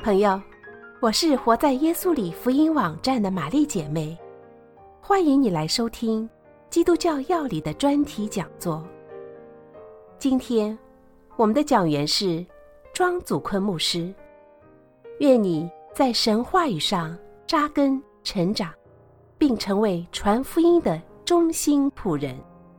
朋友，我是活在耶稣里福音网站的玛丽姐妹，欢迎你来收听基督教要理的专题讲座。今天我们的讲员是庄祖坤牧师，愿你在神话语上扎根成长，并成为传福音的忠心仆人。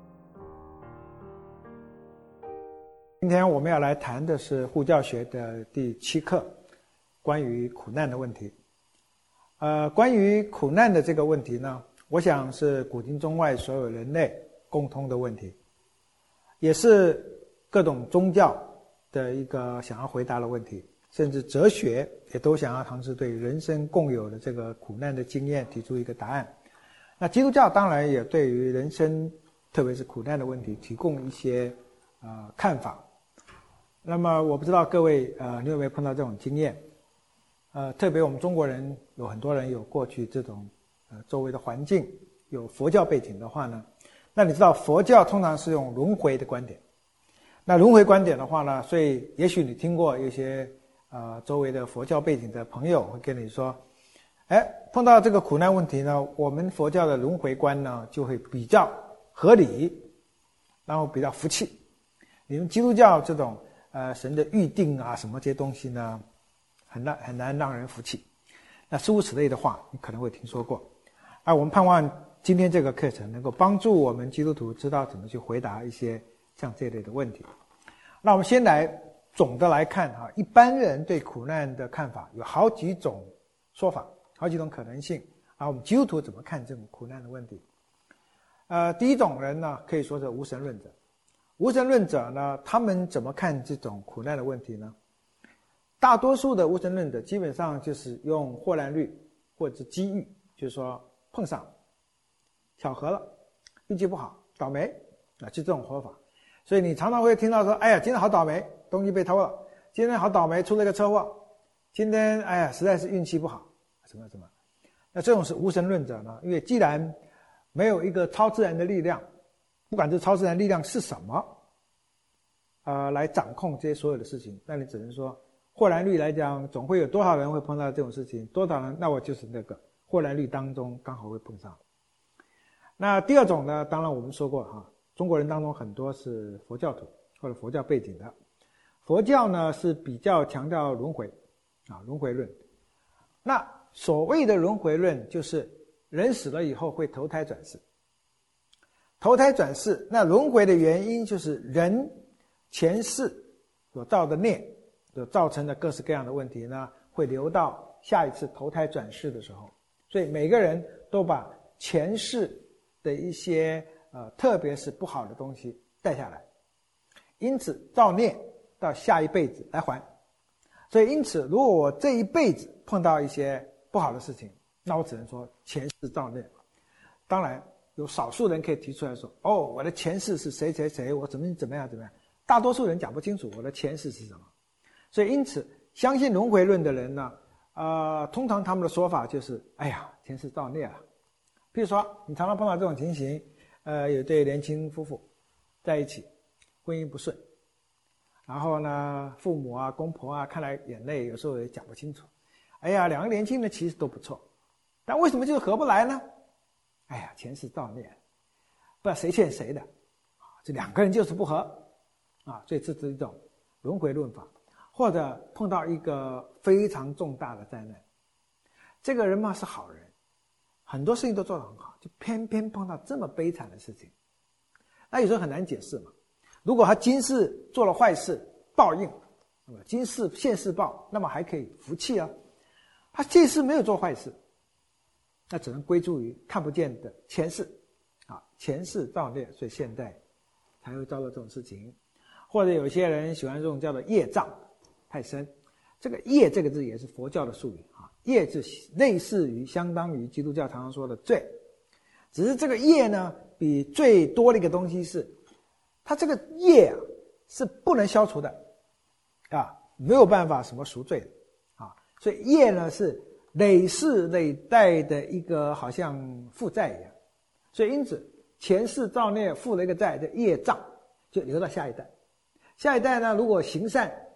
今天我们要来谈的是护教学的第7课，关于苦难的问题。关于苦难的这个问题呢，我想是古今中外所有人类共通的问题，也是各种宗教的一个想要回答的问题，甚至哲学也都想要尝试对人生共有的这个苦难的经验提出一个答案。那基督教当然也对于人生，特别是苦难的问题提供一些看法。那么我不知道各位你有没有碰到这种经验？特别我们中国人有很多人有过去这种周围的环境有佛教背景的话呢，那你知道佛教通常是用轮回的观点。那轮回观点的话呢，所以也许你听过一些周围的佛教背景的朋友会跟你说，碰到这个苦难问题呢，我们佛教的轮回观呢就会比较合理，然后比较服气。你们基督教这种神的预定啊什么这些东西呢，很难让人服气。那诸如此类的话你可能会听说过。我们盼望今天这个课程能够帮助我们基督徒知道怎么去回答一些像这类的问题。那我们先来总的来看一般人对苦难的看法有好几种说法，好几种可能性。我们基督徒怎么看这种苦难的问题？第一种人呢，可以说是无神论者。无神论者呢，他们怎么看这种苦难的问题呢？大多数的无神论者基本上就是用霍乱率或者是机遇，就是说碰上巧合了，运气不好，倒霉就这种说法。所以你常常会听到说，今天好倒霉，东西被偷了，今天好倒霉，出了一个车祸，今天实在是运气不好，什么。那这种是无神论者呢，因为既然没有一个超自然的力量，不管这超自然力量是什么来掌控这些所有的事情，那你只能说霍乱率来讲，总会有多少人会碰到这种事情，多少人，那我就是那个霍乱率当中刚好会碰上。那第二种呢，当然我们说过中国人当中很多是佛教徒或者佛教背景的。佛教呢是比较强调轮回轮回论。那所谓的轮回论就是人死了以后会投胎转世。投胎转世，那轮回的原因就是人前世所造的孽所造成的各式各样的问题呢，会留到下一次投胎转世的时候。所以每个人都把前世的一些特别是不好的东西带下来，因此造孽到下一辈子来还。所以因此如果我这一辈子碰到一些不好的事情，那我只能说前世造孽。当然有少数人可以提出来说，我的前世是谁谁谁，我怎么样。大多数人讲不清楚我的前世是什么。所以因此相信轮回论的人呢，通常他们的说法就是前世造孽了。譬如说你常常碰到这种情形，有对年轻夫妇在一起，婚姻不顺，然后呢父母公婆看来眼泪有时候也讲不清楚，两个年轻人其实都不错，但为什么就是合不来呢？前世造孽，不知道谁欠谁的，这两个人就是不合所以这是一种轮回论法。或者碰到一个非常重大的灾难，这个人嘛是好人，很多事情都做得很好，就偏偏碰到这么悲惨的事情，那有时候很难解释嘛。如果他今世做了坏事报应，那么今世现世报，那么还可以服气他这世没有做坏事，那只能归诸于看不见的前世前世造孽，所以现在才会遭到这种事情。或者有些人喜欢这种叫做业障太深，这个业这个字也是佛教的术语业是类似于相当于基督教常常说的罪，只是这个业呢比罪多的一个东西是，它这个业是不能消除的没有办法什么赎罪的所以业呢是累世累代的一个好像负债一样。所以因此前世造孽负了一个债的业障就留到下一代。下一代呢如果行善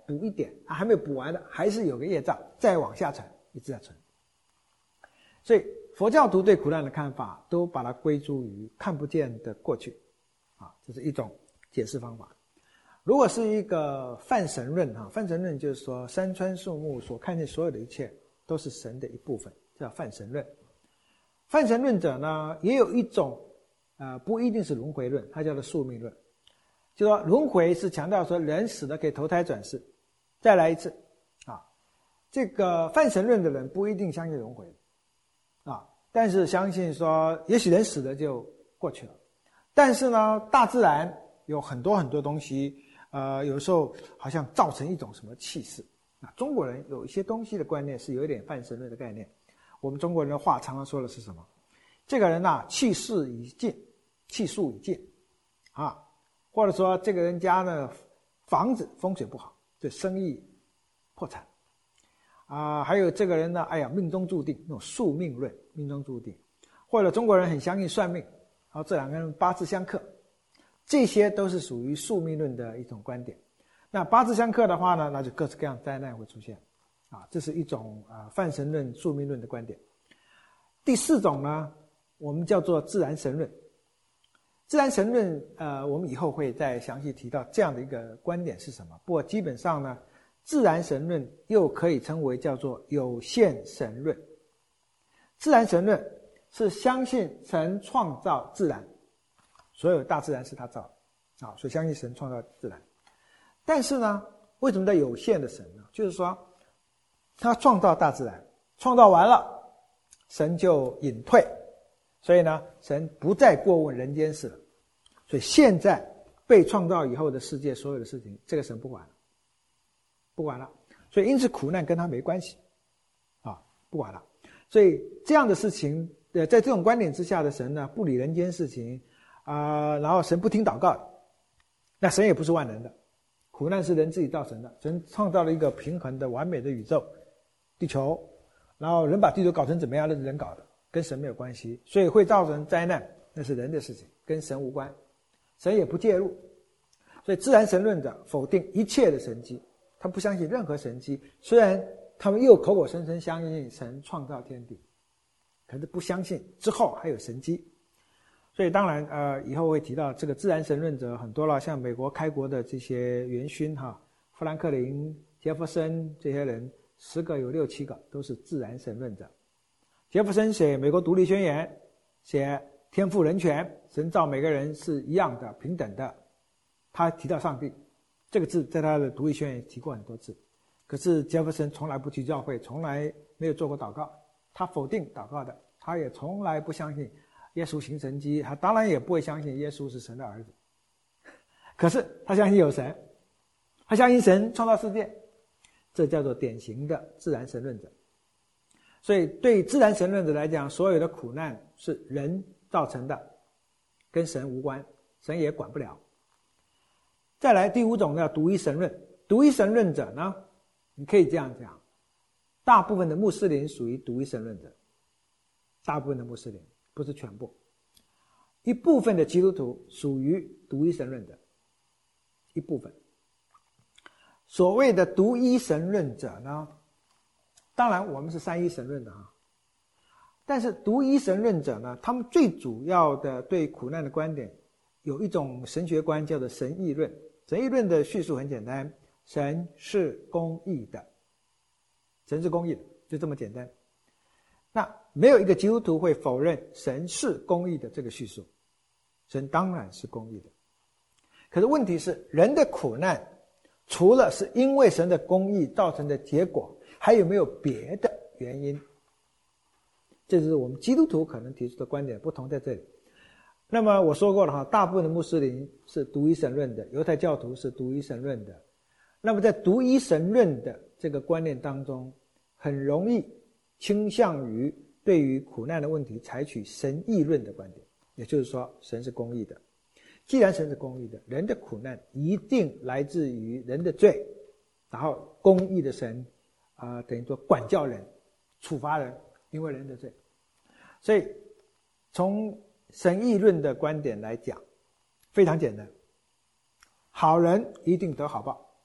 补一点，还没有补完的，还是有个业障，再往下沉，一直在存。所以佛教徒对苦难的看法，都把它归诸于看不见的过去，这是一种解释方法。如果是一个泛神论，泛神论就是说山川树木所看见所有的一切都是神的一部分，叫泛神论。泛神论者呢，也有一种不一定是轮回论，它叫做宿命论。就说轮回是强调说人死了可以投胎转世，再来一次这个泛神论的人不一定相信轮回但是相信说也许人死了就过去了。但是呢，大自然有很多很多东西有时候好像造成一种什么气势中国人有一些东西的观念是有一点泛神论的概念。我们中国人的话常常说的是什么？这个人气势已尽，气数已尽或者说这个人家呢房子风水不好，对生意破产还有这个人呢命中注定，那种宿命论，命中注定。或者中国人很相信算命，这两个人八字相克，这些都是属于宿命论的一种观点。那八字相克的话呢，那就各式各样灾难会出现这是一种泛神论宿命论的观点。第四种呢，我们叫做自然神论。自然神论我们以后会再详细提到这样的一个观点是什么。不过基本上呢，自然神论又可以称为叫做有限神论。自然神论是相信神创造自然，所有大自然是他造的所以相信神创造自然。但是呢，为什么叫有限的神呢？就是说他创造大自然，创造完了神就隐退，所以呢神不再过问人间事了。所以现在被创造以后的世界所有的事情，这个神不管了。所以因此苦难跟他没关系不管了。所以这样的事情在这种观点之下的神呢，不理人间事情然后神不听祷告，那神也不是万能的，苦难是人自己造成的。神创造了一个平衡的完美的宇宙地球，然后人把地球搞成怎么样，那是人搞的，跟神没有关系。所以会造成灾难，那是人的事情，跟神无关，神也不介入。所以自然神论者否定一切的神迹，他不相信任何神迹，虽然他们又口口声声相信神创造天地，可是不相信之后还有神迹。所以当然以后会提到这个自然神论者很多了，像美国开国的这些元勋富兰克林、杰弗森这些人，10个有6、7个都是自然神论者。杰弗森写美国独立宣言，写天赋人权，神造每个人是一样的平等的，他提到上帝这个字在他的独立宣言提过很多次。可是杰弗森从来不去教会，从来没有做过祷告，他否定祷告的，他也从来不相信耶稣行神迹，他当然也不会相信耶稣是神的儿子。可是他相信有神，他相信神创造世界，这叫做典型的自然神论者。所以对自然神论者来讲，所有的苦难是人造成的，跟神无关，神也管不了。再来第5种叫独一神论。独一神论者呢，你可以这样讲，大部分的穆斯林属于独一神论者，大部分的穆斯林，不是全部。一部分的基督徒属于独一神论者，一部分。所谓的独一神论者呢，当然我们是三一神论的但是独一神论者呢，他们最主要的对苦难的观点有一种神学观叫做神义论。神义论的叙述很简单，神是公义的，神是公义的，就这么简单。那没有一个基督徒会否认神是公义的这个叙述，神当然是公义的。可是问题是，人的苦难除了是因为神的公义造成的结果，还有没有别的原因？这是我们基督徒可能提出的观点不同在这里。那么我说过了大部分的穆斯林是独一神论的，犹太教徒是独一神论的。那么在独一神论的这个观念当中，很容易倾向于对于苦难的问题采取神义论的观点，也就是说神是公义的。既然神是公义的，人的苦难一定来自于人的罪，然后公义的神等于说管教人，处罚人，因为人的罪。所以从神义论的观点来讲，非常简单，好人一定得好报，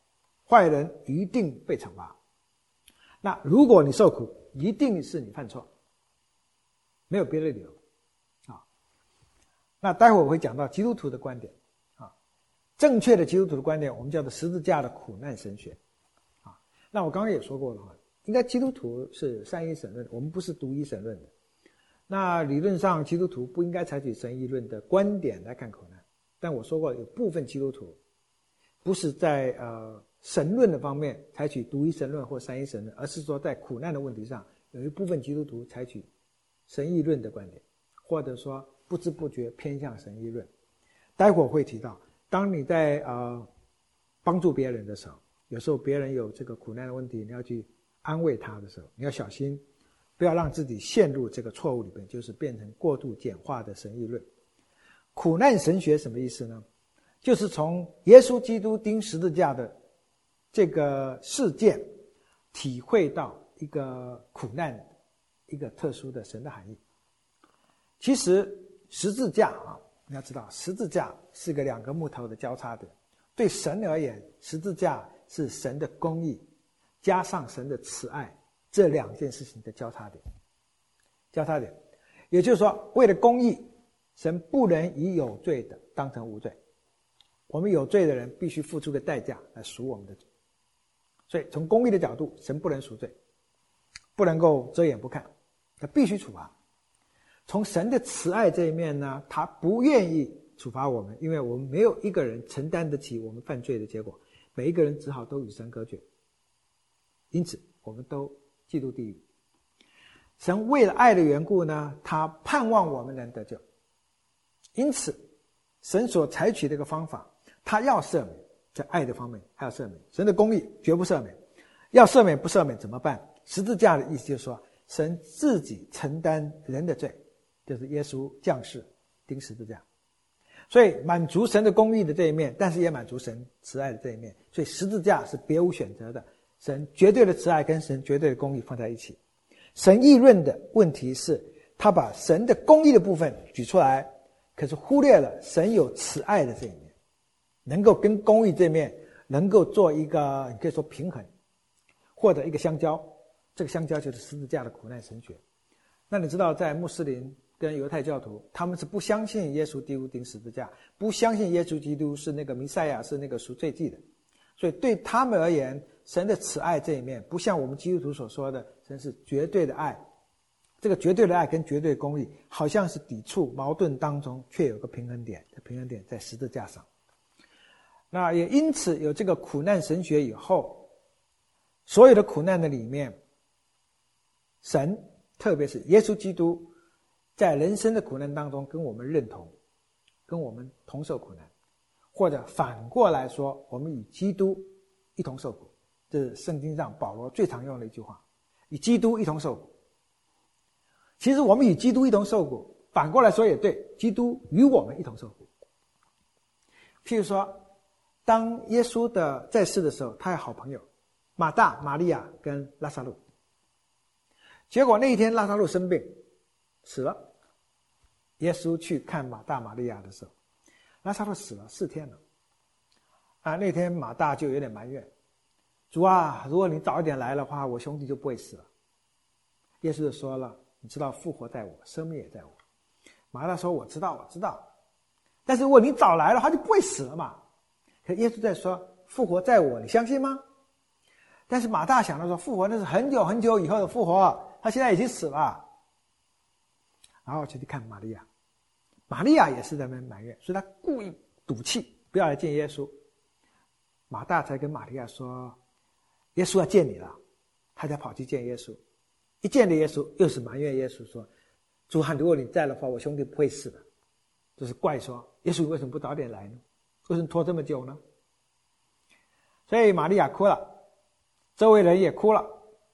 坏人一定被惩罚。那如果你受苦，一定是你犯错，没有别的理由啊。那待会儿我会讲到基督徒的观点啊，正确的基督徒的观点，我们叫做十字架的苦难神学啊。那我刚刚也说过了哈，应该基督徒是三一神论，我们不是独一神论的。那理论上，基督徒不应该采取神议论的观点来看苦难，但我说过，有部分基督徒不是在神论的方面采取独一神论或三一神论，而是说在苦难的问题上，有一部分基督徒采取神议论的观点，或者说不知不觉偏向神议论。待会儿会提到，当你在帮助别人的时候，有时候别人有这个苦难的问题，你要去安慰他的时候，你要小心，不要让自己陷入这个错误里边，就是变成过度简化的神议论。苦难神学什么意思呢？就是从耶稣基督钉十字架的这个事件，体会到一个苦难，一个特殊的神的含义。其实十字架啊，你要知道，十字架是两个木头的交叉点。对神而言，十字架是神的公义加上神的慈爱这两件事情的交叉点。交叉点，也就是说，为了公义，神不能以有罪的当成无罪。我们有罪的人必须付出个代价来赎我们的罪。所以从公义的角度，神不能赎罪，不能够遮掩不看，他必须处罚。从神的慈爱这一面呢，他不愿意处罚我们，因为我们没有一个人承担得起我们犯罪的结果，每一个人只好都与神隔绝，因此我们都嫉妒地狱。神为了爱的缘故呢，他盼望我们能得救，因此神所采取的一个方法，他要赦免，在爱的方面还要赦免，神的公义绝不赦免，要赦免不赦免怎么办？十字架的意思就是说，神自己承担人的罪，就是耶稣降世钉十字架，所以满足神的公义的这一面，但是也满足神慈爱的这一面，所以十字架是别无选择的，神绝对的慈爱跟神绝对的公义放在一起。神议论的问题是，他把神的公义的部分举出来，可是忽略了神有慈爱的这一面，能够跟公义这面能够做一个，你可以说平衡，或者一个相交。这个相交就是十字架的苦难神学。那你知道，在穆斯林跟犹太教徒，他们是不相信耶稣基督钉十字架，不相信耶稣基督是那个弥赛亚，是那个赎罪祭的。所以对他们而言，神的慈爱这一面不像我们基督徒所说的神是绝对的爱，这个绝对的爱跟绝对的公义好像是抵触矛盾当中，却有个平衡点，平衡点在十字架上。那也因此有这个苦难神学以后，所有的苦难的里面，神特别是耶稣基督在人生的苦难当中跟我们认同，跟我们同受苦难，或者反过来说，我们与基督一同受苦，这是圣经上保罗最常用的一句话，与基督一同受苦。其实我们与基督一同受苦，反过来说也对，基督与我们一同受苦。譬如说，当耶稣在世的时候，他有好朋友马大、玛利亚跟拉撒路。结果那一天拉撒路生病死了，耶稣去看马大、玛利亚的时候，拉撒路死了4天了。那天马大就有点埋怨，主啊，如果你早一点来的话，我兄弟就不会死了。耶稣就说了，你知道复活在我，生命也在我。马大说，我知道，但是如果你早来了，他就不会死了嘛。可耶稣在说，复活在我，你相信吗？但是马大想到说，复活那是很久很久以后的复活，他现在已经死了。然后就去看玛利亚，玛利亚也是在那边埋怨，所以他故意赌气不要来见耶稣。马大才跟玛利亚说，耶稣要见你了，他才跑去见耶稣。一见了耶稣，又是埋怨耶稣说，主啊，如果你在的话，我兄弟不会死的。就是怪说，耶稣为什么不早点来呢？为什么拖这么久呢？所以玛利亚哭了，周围人也哭了。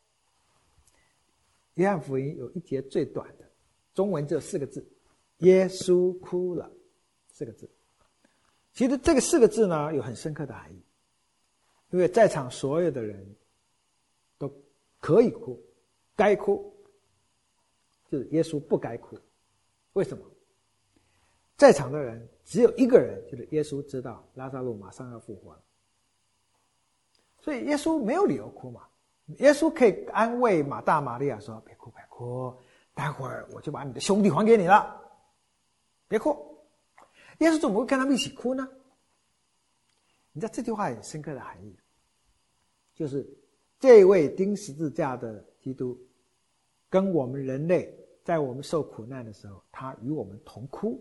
约翰福音有一节最短的，中文只有4个字，耶稣哭了，4个字。其实这个4个字呢，有很深刻的含义，因为在场所有的人都可以哭，该哭，就是耶稣不该哭。为什么？在场的人只有一个人，就是耶稣知道拉撒路马上要复活了， 所以耶稣没有理由哭嘛。耶稣可以安慰马大马利亚说：“别哭，别哭，待会儿我就把你的兄弟还给你了，别哭。”耶稣怎么会跟他们一起哭呢？你知道这句话有深刻的含义，就是这位钉十字架的基督跟我们人类在我们受苦难的时候，他与我们同哭。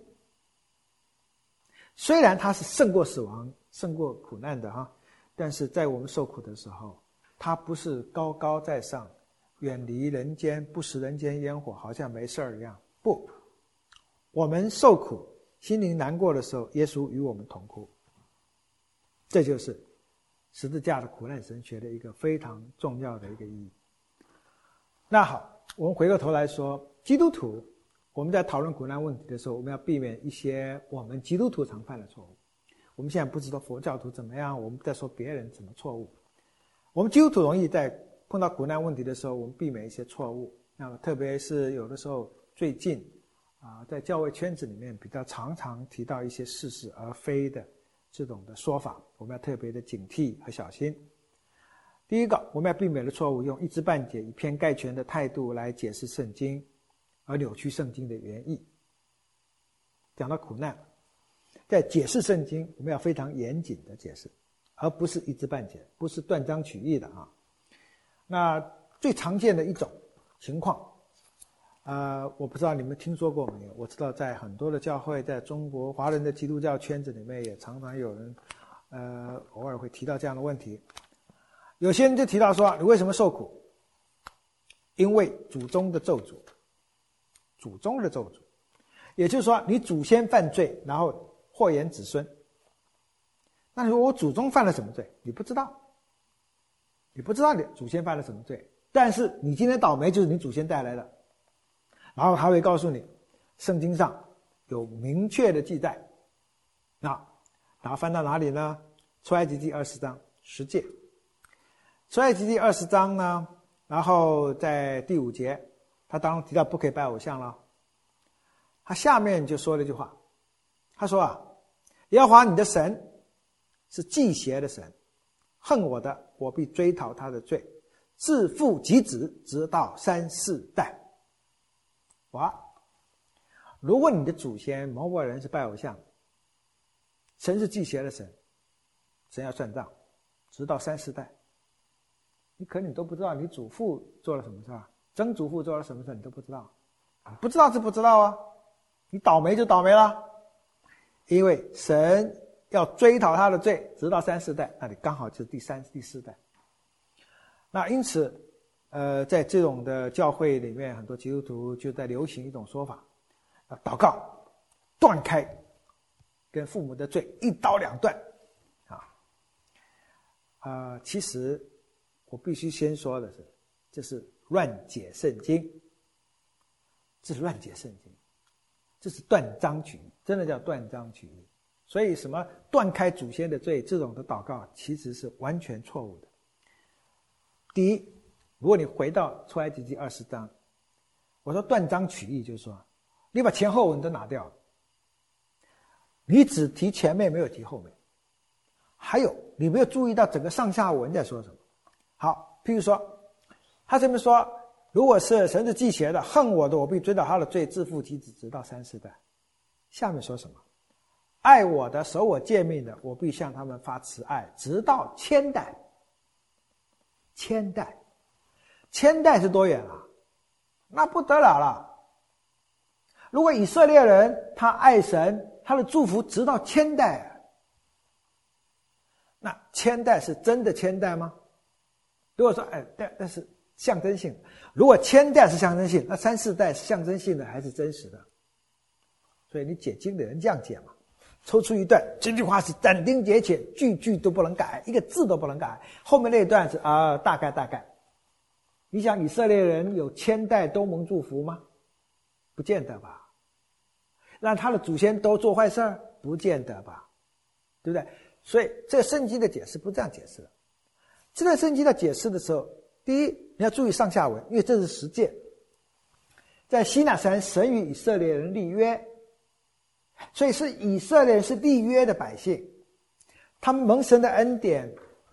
虽然他是胜过死亡、胜过苦难的哈，但是在我们受苦的时候，他不是高高在上，远离人间，不食人间烟火，好像没事儿一样。不，我们受苦、心灵难过的时候，耶稣与我们同哭。这就是十字架的苦难神学的一个非常重要的一个意义。那好，我们回过头来说，基督徒我们在讨论苦难问题的时候，我们要避免一些我们基督徒常犯的错误。我们现在不知道佛教徒怎么样，我们在说别人怎么错误。我们基督徒容易在碰到苦难问题的时候，我们避免一些错误。那么特别是有的时候最近在教会圈子里面比较常提到一些似是而非的这种的说法，我们要特别的警惕和小心。第一个，我们要避免的错误，用一知半解、以偏概全的态度来解释圣经，而扭曲圣经的原意。讲到苦难，在解释圣经，我们要非常严谨的解释，而不是一知半解，不是断章取义的啊。那最常见的一种情况，我不知道你们听说过没有？我知道在很多的教会，在中国华人的基督教圈子里面，也常常有人偶尔会提到这样的问题。有些人就提到说，你为什么受苦？因为祖宗的咒诅。祖宗的咒诅，也就是说你祖先犯罪，然后祸延子孙。那你说我祖宗犯了什么罪？你不知道，你不知道你祖先犯了什么罪，但是你今天倒霉就是你祖先带来的。然后他会告诉你，圣经上有明确的记载。然后翻到哪里呢？出埃及记20章10诫。出埃及记20章呢，然后在第5节，他当然提到不可以拜偶像了。他下面就说了一句话，他说耶和华你的神是忌邪的神，恨我的，我必追讨他的罪，自父及子，直到3、4代。哇！如果你的祖先某某人是拜偶像，神是忌邪的神，神要算账，直到3、4代。你可能你都不知道你祖父做了什么事，曾祖父做了什么事，你都不知道。不知道是不知道啊，你倒霉就倒霉了，因为神要追讨他的罪，直到3、4代，那你刚好就是第3、第4代。那因此在这种的教会里面，很多基督徒就在流行一种说法，祷告断开跟父母的罪，一刀两断其实我必须先说的是，这是乱解圣经，这是乱解圣经，这是断章取义，真的叫断章取义。所以什么断开祖先的罪这种的祷告其实是完全错误的。第一，如果你回到出埃及记20章，我说断章取义就是说你把前后文都拿掉了，你只提前面没有提后面，还有你没有注意到整个上下文在说什么。好，譬如说他这边说，如果是神是忌邪的，恨我的，我必追讨他的罪，自父及子，直到3、4代。下面说什么？爱我的，守我诫命的，我必向他们发慈爱，直到1000代。1000代，1000代是多远啊？那不得了了。如果以色列人他爱神，他的祝福直到1000代，那1000代是真的1000代吗？如果说但是象征性，如果1000代是象征性，那3、4代是象征性的还是真实的？所以你解经的人这样解嘛，抽出一段，这句话是斩钉截铁，句句都不能改，一个字都不能改，后面那一段是大概。你想以色列人有1000代都蒙祝福吗？不见得吧。让他的祖先都做坏事儿？不见得吧，对不对？所以这个圣经的解释不这样解释的。这段圣经在解释的时候，第一你要注意上下文，因为这是实践。在西乃山，神与以色列人立约，所以是以色列人是立约的百姓，他们蒙神的恩典，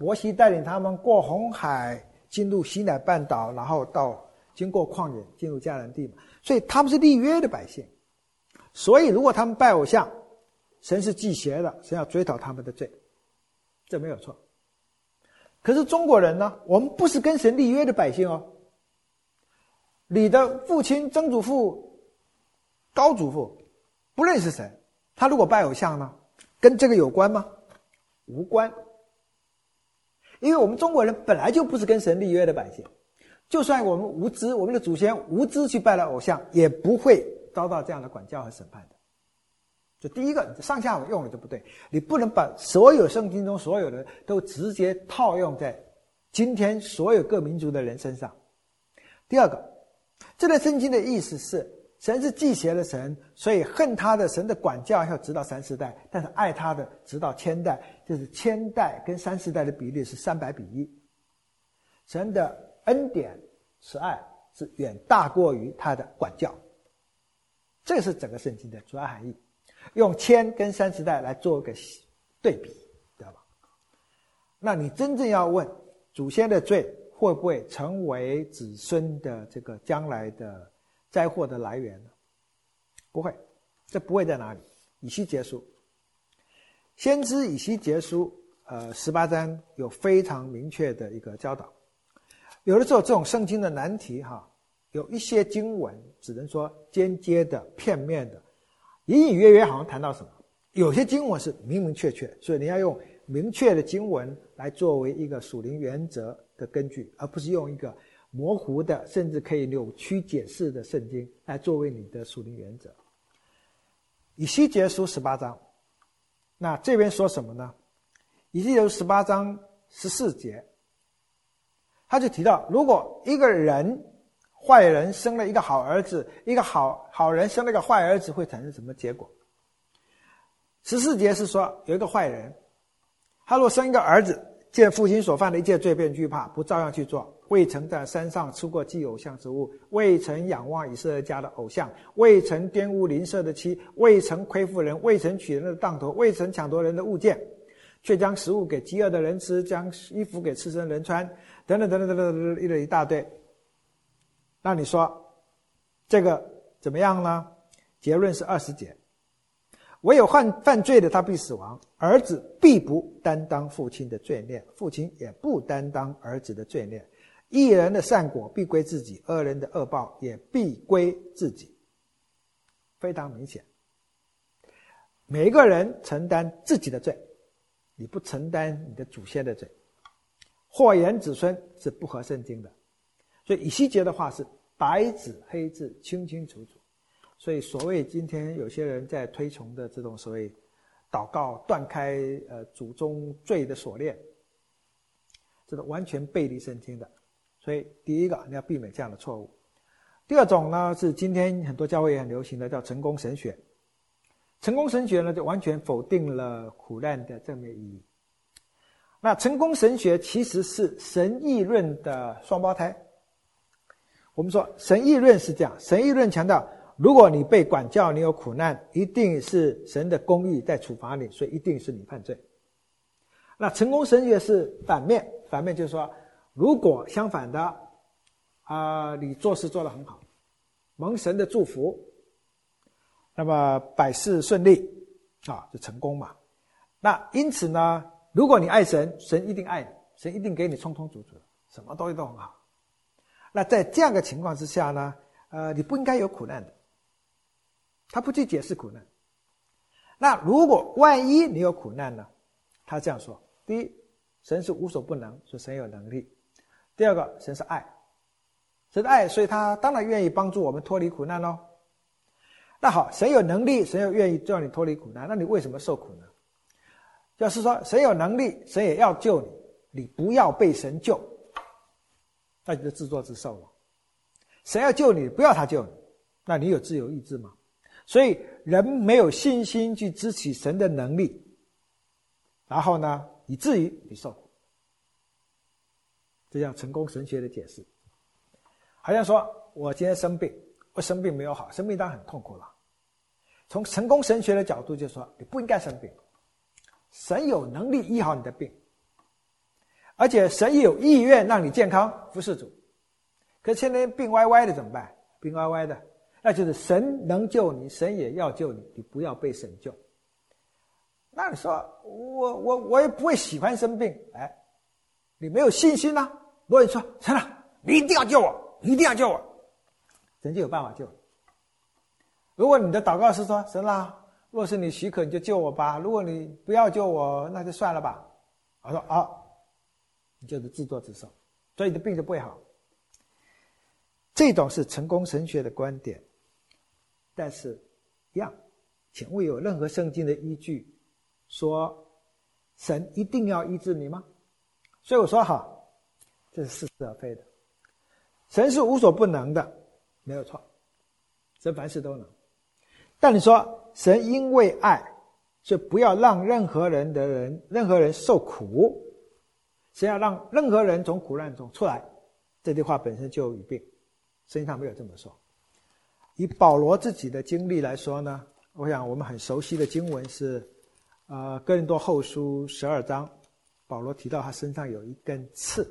摩西带领他们过红海，进入西乃半岛，然后经过旷野进入迦南地嘛，所以他们是立约的百姓。所以如果他们拜偶像，神是忌邪的，神要追讨他们的罪，这没有错。可是中国人呢，我们不是跟神立约的百姓哦。你的父亲、曾祖父、高祖父不认识神，他如果拜偶像呢，跟这个有关吗？无关。因为我们中国人本来就不是跟神立约的百姓，就算我们无知，我们的祖先无知去拜了偶像，也不会遭到这样的管教和审判的。就第一个，上下文用的就不对，你不能把所有圣经中所有的都直接套用在今天所有各民族的人身上。第二个，这段圣经的意思是，神是忌邪的神，所以恨他的神的管教要直到3世代，但是爱他的直到1000代，就是1000代跟3世代的比例是300:1。神的恩典慈爱是远大过于他的管教，这是整个圣经的主要含义。用1000跟3世代来做一个对比，知道吧？那你真正要问祖先的罪会不会成为子孙的这个将来的灾祸的来源呢？不会，这不会在哪里？以西结书，先知以西结书18章有非常明确的一个教导。有的时候这种圣经的难题有一些经文只能说间接的、片面的，隐隐约约好像谈到什么，有些经文是明明确确，所以你要用明确的经文来作为一个属灵原则的根据，而不是用一个模糊的甚至可以扭曲解释的圣经来作为你的属灵原则。以西结书18章，那这边说什么呢？以西结书18章14节，他就提到，如果一个人坏人生了一个好儿子，一个好人生了一个坏儿子，会产生什么结果？14节是说，有一个坏人，他若生一个儿子，见父亲所犯的一切罪便惧怕，不照样去做，未曾在山上吃过祭偶像之物，未曾仰望以色列家的偶像，未曾玷污邻舍的妻，未曾亏负人，未曾取人的当头，未曾抢夺人的物件，却将食物给饥饿的人吃，将衣服给赤身人穿，等等等等等等一大堆。那你说这个怎么样呢？结论是20节，唯有犯罪的他必死亡，儿子必不担当父亲的罪孽，父亲也不担当儿子的罪孽。义人的善果必归自己，恶人的恶报也必归自己。非常明显，每一个人承担自己的罪，你不承担你的祖先的罪。祸延子孙是不合圣经的，所以以西结的话是白纸黑字，清清楚楚。所以所谓今天有些人在推崇的这种所谓祷告断开祖宗罪的锁链，这是完全背离圣经的。所以第一个你要避免这样的错误。第二种呢，是今天很多教会也很流行的，叫成功神学。成功神学呢，就完全否定了苦难的正面意义。那成功神学其实是神义论的双胞胎。我们说神义论是这样，神义论强调，如果你被管教，你有苦难，一定是神的公义在处罚你，所以一定是你犯罪。那成功神学是反面，反面就是说，如果相反的你做事做得很好，蒙神的祝福，那么百事顺利就成功嘛。那因此呢，如果你爱神，神一定爱你，神一定给你充充足足的，什么东西都很好。那在这样的情况之下呢，你不应该有苦难的。他不去解释苦难。那如果万一你有苦难呢？他这样说：第一，神是无所不能，所以神有能力；第二个，神是爱，神是爱，所以他当然愿意帮助我们脱离苦难咯。那好，神有能力，神又愿意叫你脱离苦难，那你为什么受苦呢？就是说，神有能力，神也要救你，你不要被神救，那你就自作自受了。神要救你，不要他救你，那你有自由意志吗？所以人没有信心去支取神的能力，然后呢，以至于你受苦。这叫成功神学的解释。好像说我今天生病，我生病没有好，生病当然很痛苦了。从成功神学的角度就说，你不应该生病，神有能力医好你的病。 而且神也有意愿让你健康服侍主。可是现在病歪歪的怎么办？病歪歪的，那就是神能救你，神也要救你，你不要被神救。那你说我也不会喜欢生病，哎，你没有信心啊。如果你说神啊，你一定要救我，你一定要救我，神就有办法救你。如果你的祷告是说神啊，若是你许可你就救我吧，如果你不要救我那就算了吧，我说你就是自作自受，所以你的病就不会好。这种是成功神学的观点，但是一样，请问有任何圣经的依据说神一定要医治你吗？所以我说好，这是似是而非的。神是无所不能的，没有错，神凡事都能。但你说神因为爱，所以不要让任何人受苦，神要让任何人从苦难中出来，这句话本身就有语病，圣经上没有这么说。以保罗自己的经历来说呢，我想我们很熟悉的经文是哥林多后书12章，保罗提到他身上有一根刺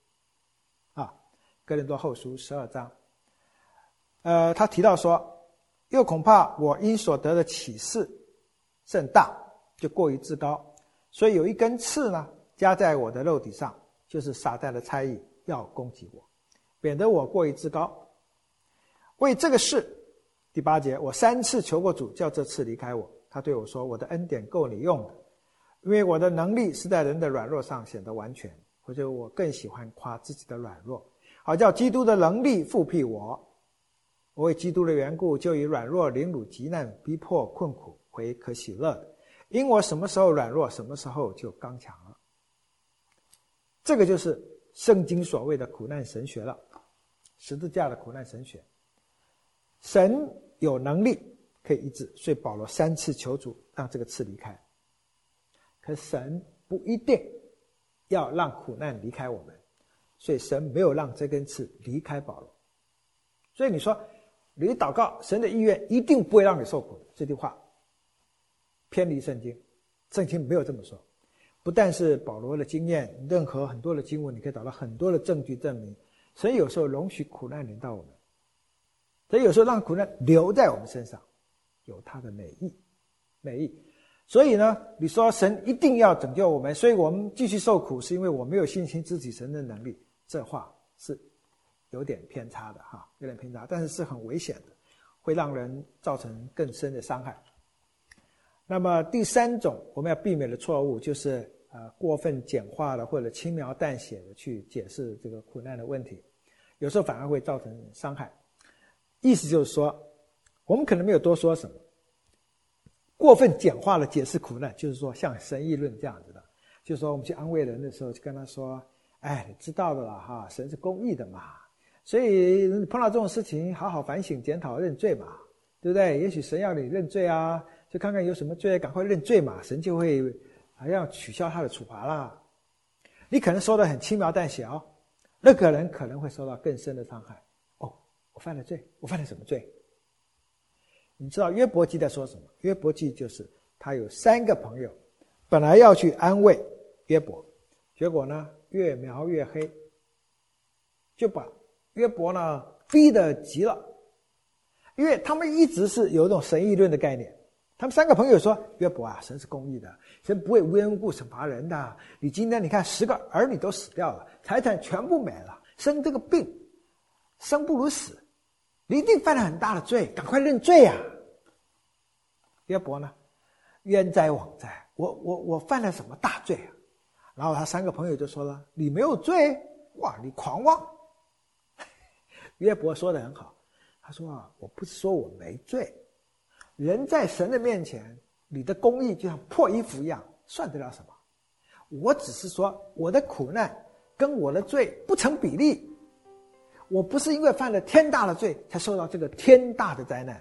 哥林多后书12章他提到说，又恐怕我因所得的启示甚大，就过于自高，所以有一根刺呢加在我的肉体上，就是撒旦的差役要攻击我，免得我过于自高。为这个事，第8节，我3次求过主叫这刺离开我，他对我说，我的恩典够你用的，因为我的能力是在人的软弱上显得完全，或者我更喜欢夸自己的软弱，好叫基督的能力复辟我。我为基督的缘故，就以软弱、凌辱、急难、逼迫、困苦为可喜乐的，因我什么时候软弱，什么时候就刚强了。这个就是圣经所谓的苦难神学了，十字架的苦难神学。神有能力可以医治，所以保罗3次求主让这个刺离开。可神不一定要让苦难离开我们，所以神没有让这根刺离开保罗。所以你说你祷告神的意愿一定不会让你受苦的，这句话偏离圣经，圣经没有这么说。不但是保罗的经验，任何很多的经文你可以找到很多的证据证明，神有时候容许苦难临到我们，神有时候让苦难留在我们身上，有他的美意。所以呢，你说神一定要拯救我们，所以我们继续受苦是因为我没有信心支取神的能力，这话是有点偏差的有点偏差，但是是很危险的，会让人造成更深的伤害。那么第3种我们要避免的错误就是过分简化了或者轻描淡写的去解释这个苦难的问题，有时候反而会造成伤害。意思就是说，我们可能没有多说什么，过分简化了解释苦难，就是说像神议论这样子的，就是说我们去安慰人的时候，就跟他说，哎，你知道的了神是公义的嘛，所以你碰到这种事情，好好反省、检讨、认罪嘛，对不对？也许神要你认罪啊，就看看有什么罪，赶快认罪嘛，神就会好像取消他的处罚啦。你可能说得很轻描淡写那个人可能会受到更深的伤害。我犯了罪，我犯了什么罪？你知道约伯记在说什么？约伯记就是他有3个朋友，本来要去安慰约伯，结果呢越描越黑，就把约伯呢逼得急了。因为他们一直是有一种神议论的概念，他们3个朋友说，约伯神是公义的，神不会无缘无故惩罚人的，你今天你看10个儿女都死掉了，财产全部没了，生这个病生不如死，你一定犯了很大的罪，赶快认罪啊。约伯呢冤哉枉哉，我犯了什么大罪啊？然后他3个朋友就说了，你没有罪？哇，你狂妄。约伯说得很好，他说我不是说我没罪，人在神的面前，你的公义就像破衣服一样，算得了什么？我只是说我的苦难跟我的罪不成比例，我不是因为犯了天大的罪才受到这个天大的灾难。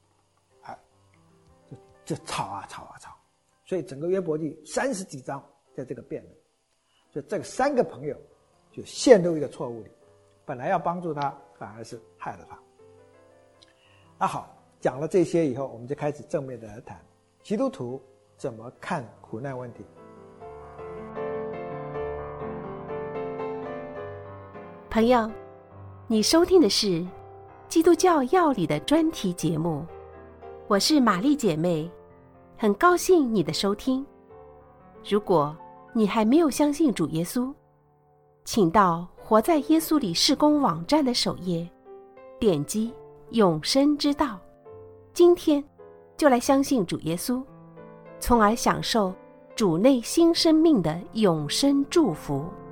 就吵啊吵，所以整个约伯记30几章在这个辩论，所以这个3个朋友就陷入一个错误里，本来要帮助他，反而是害了他。那好，讲了这些以后，我们就开始正面的来谈基督徒怎么看苦难问题。 朋友，你收听的是基督教要理的专题节目，我是玛丽姐妹，很高兴你的收听。如果你还没有相信主耶稣，请到活在耶稣里事工网站的首页，点击永生之道，今天就来相信主耶稣，从而享受主内新生命的永生祝福。